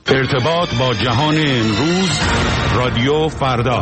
ارتباط با جهان امروز، رادیو فردا.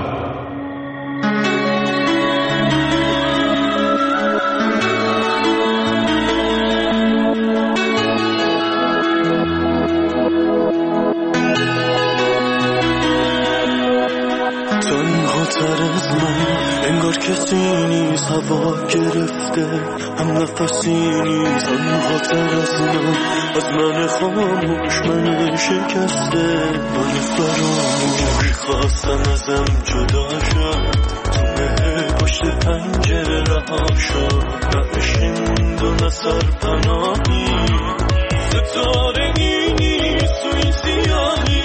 تر از من انگار کسی نیست، هوا گرفته هم نفسی نیست. تنها تر از من خاموش، من شکسته، من فراموش. خواستم ازم جدا شد، تو مه پشت پنجره ها شد. نه اشی موند و نه سرپناهی، ستاره نیست و این سیاهی.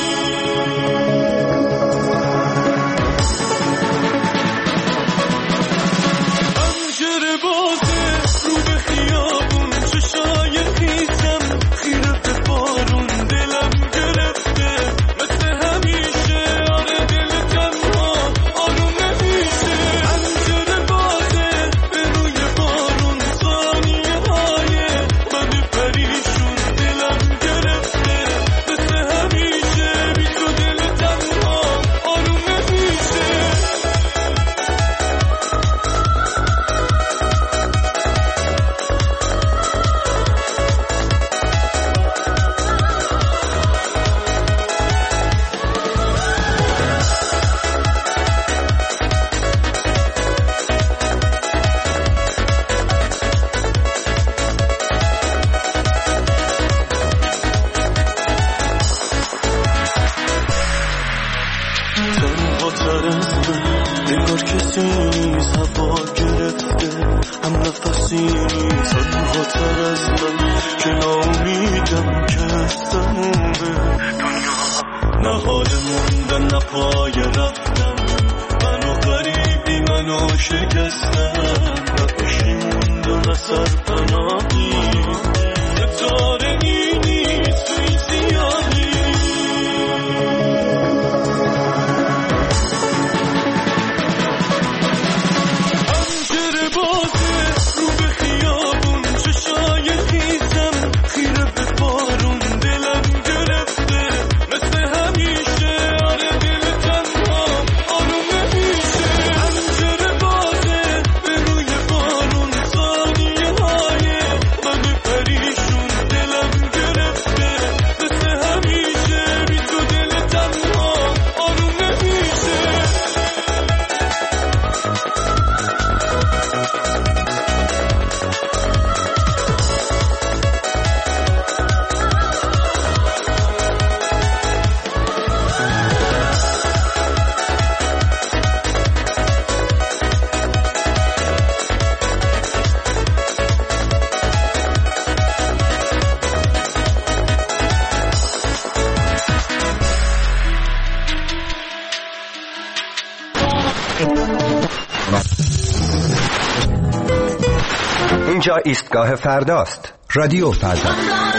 اینجا ایستگاه فرداست. رادیو فردا.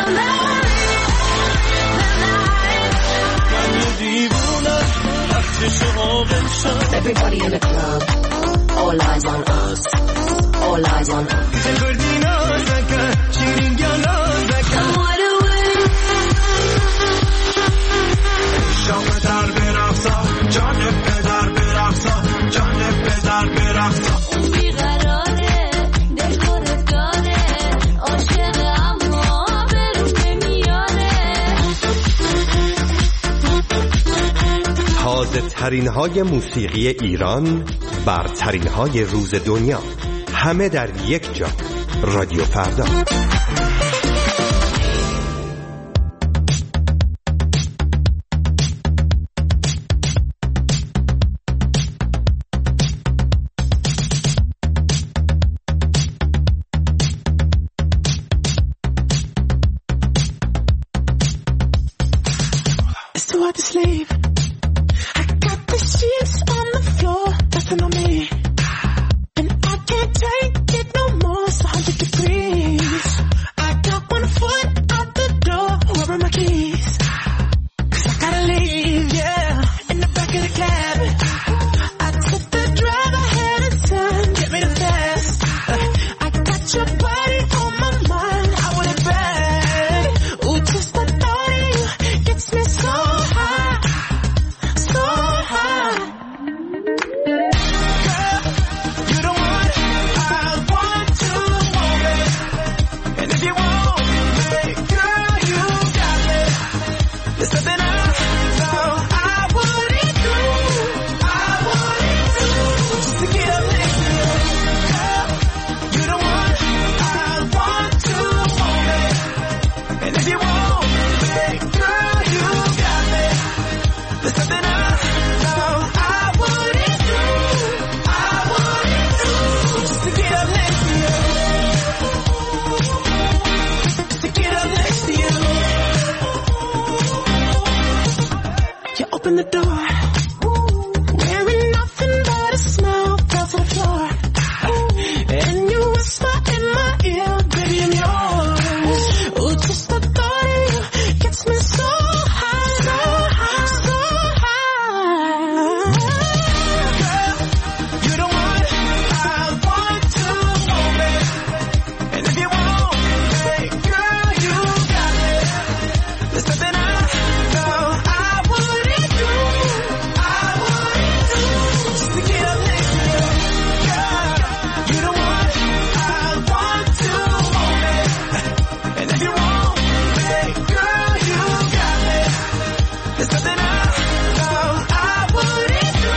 Everybody in the club, all eyes on us, all eyes on us. تازه ترین های موسیقی ایران، برترین های روز دنیا، همه در یک جا. رادیو فردا. open the door. Wearing nothing but a smile, fell to the floor. And you whisper in my ear, baby, I'm yours. Oh, just the thought of you gets me so high, so high, so high. Girl, you the one I want to hold me. And if you want me, girl, you got me. There's something I know I wouldn't do just to get up next to you. Girl, you the one I want to hold me. And if you want me, girl, you got me. There's something I know I wouldn't do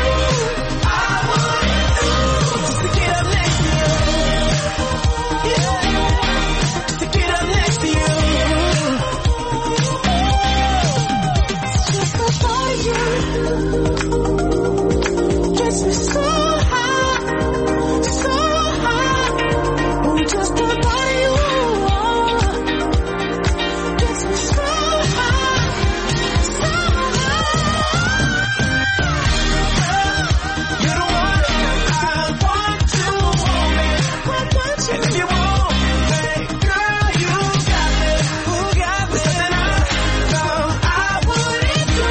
just to get up next to you. Yeah, just to get up next to you. Just the thought of you gets me so high, so high. Oh, just the thought of you gets me so high, so high. You're the one I want to hold me. And if you want me, girl, you got me. There's something I know I wouldn't do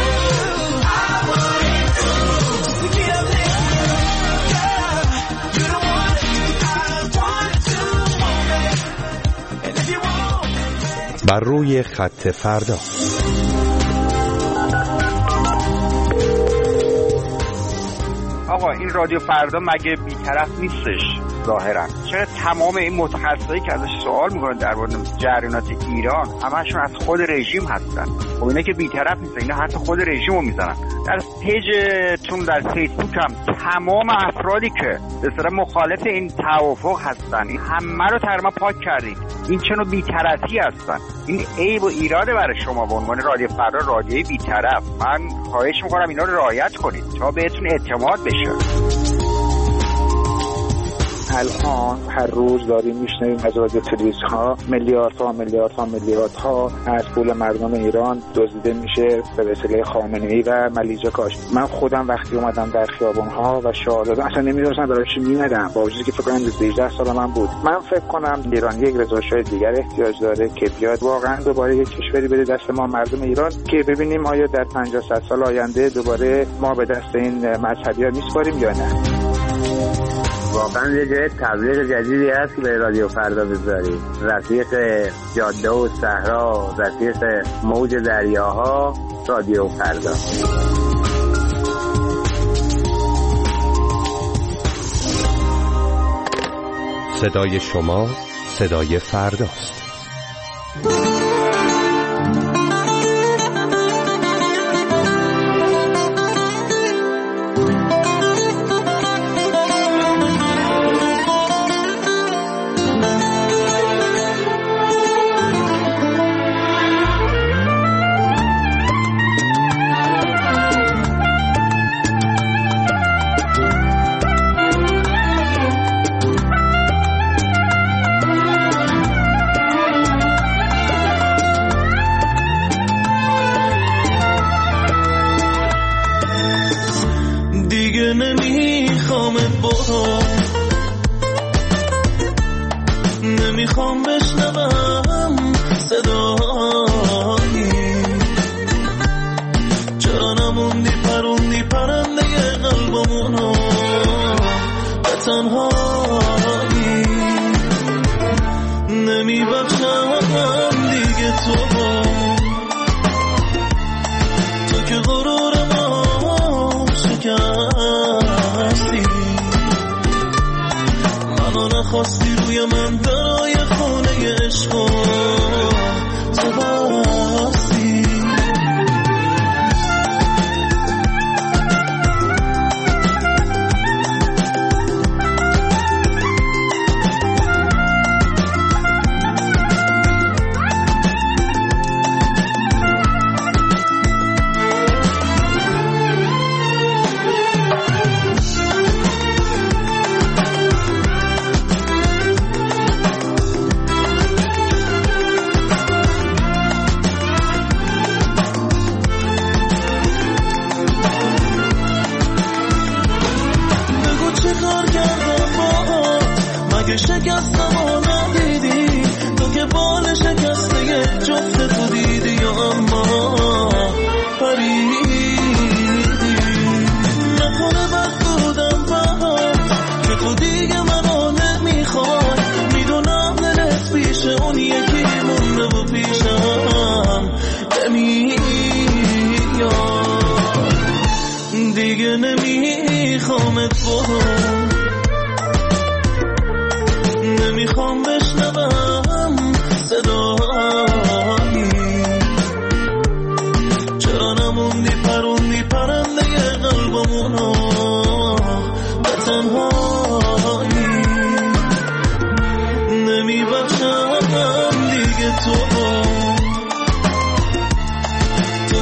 just to get up next to you. Girl, you're the one I want to hold me. And if you want me. بر روی خط فردا. آقا این رادیو فردا مگه بی‌طرف نیستش ظاهرا؟ چرا تمام این متخصصایی که ازش سوال میکنن در مورد جریانات ایران همشون از خود رژیم هستن؟ خب اینا که بی‌طرف نیستن، اینا حتی خود رژیمو میزنن. در پیجتون در فیسبوک هم تمام افرادی که به اصطلاح مخالف این توافق هستن این همه رو تقریبا پاک کردید. این چه نوع بی‌طرفی هستن؟ این عیب و ایراده برای شما به عنوان رادیو فردا، رادیوی بی‌طرف. من خواهش میکنم اینا رو رعایت کنید تا بهتون اعتماد بشه. الان هر روز داریم میشنویم از رادیو تلویزیون‌ها میلیاردها از پول مردم ایران دزدیده میشه به وسیله خامنه‌ای و ملیحه کاش. من خودم وقتی اومدم در خیابان‌ها و شعار دادم اصلا نمی‌دونستم برای چی می‌اومدم، با وجودی که فکر کنم 18 سال من بود. من فکر کنم ایران یک رضا شاه دیگر احتیاج داره که بیاد واقعا دوباره یک کشوری بده دست ما مردم ایران که ببینیم آیا در 50-100 سال آینده دوباره ما به دست این مذهبی‌ها میسپاریم یا نه. واقعا یه جای تبلیغ جدیدی هست که به رادیو فردا بذاری. رفیق جاده و صحرا، رفیق موج دریاها، رادیو فردا. صدای شما صدای فرداست. نمیخوام بشنوم صدایی، چرا نموندی پروندی پرنده قلبمونو به تنهایی. نمیبخشم دیگه تو که غرور ما شکستی، منو نخواستی روی من درای خونه عشقو تو بستی.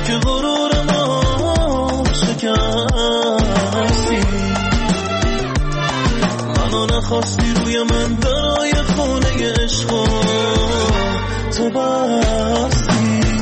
که غرور ما شکستی، منو نخواستی روی من درای خونه عشقا تو بستی.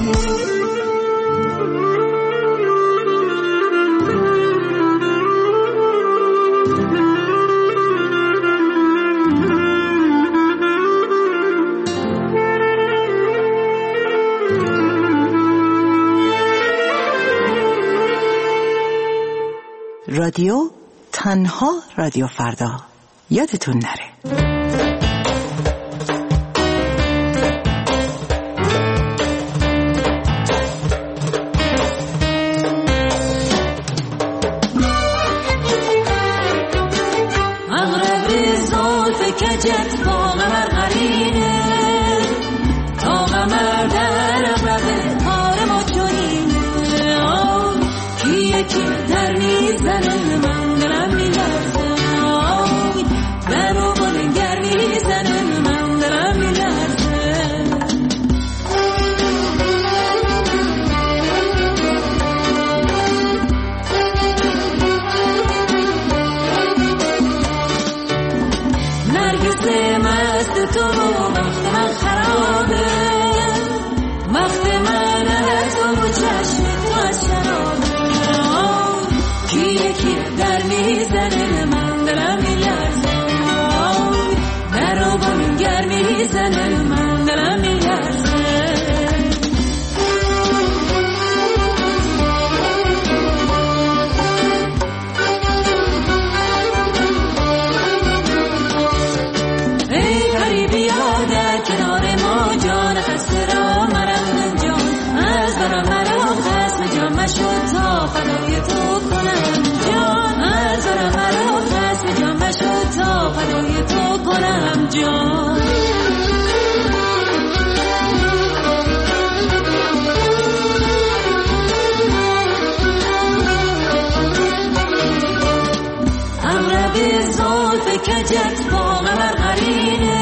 رادیو تنها رادیو فردا، یادتون نره. اغرب زلف کجت با قمر قرینه، تا قمر در اغرب کار ما چنینه. آه کیه که در میزنه من دلم میلرزه، آه در و بلنگر میزنه من دلم میلرزه. نرگس مست تو وقت من خرابه، وقت من از تو چشم تو از شرابه. آه کیه که در میزنه من دلم میلرزه، آه در و بلنگر میزنه من دلم میلرزه. ای غریبی ها در کنار ما، جان خسته را مرم جان، از برا مرا خسم جان مشو تا فدای تو کنم جان، از برا مرا خسم جان مشو تا فدای تو کنم جان. اغرب زلف کجت با قمر قرینه،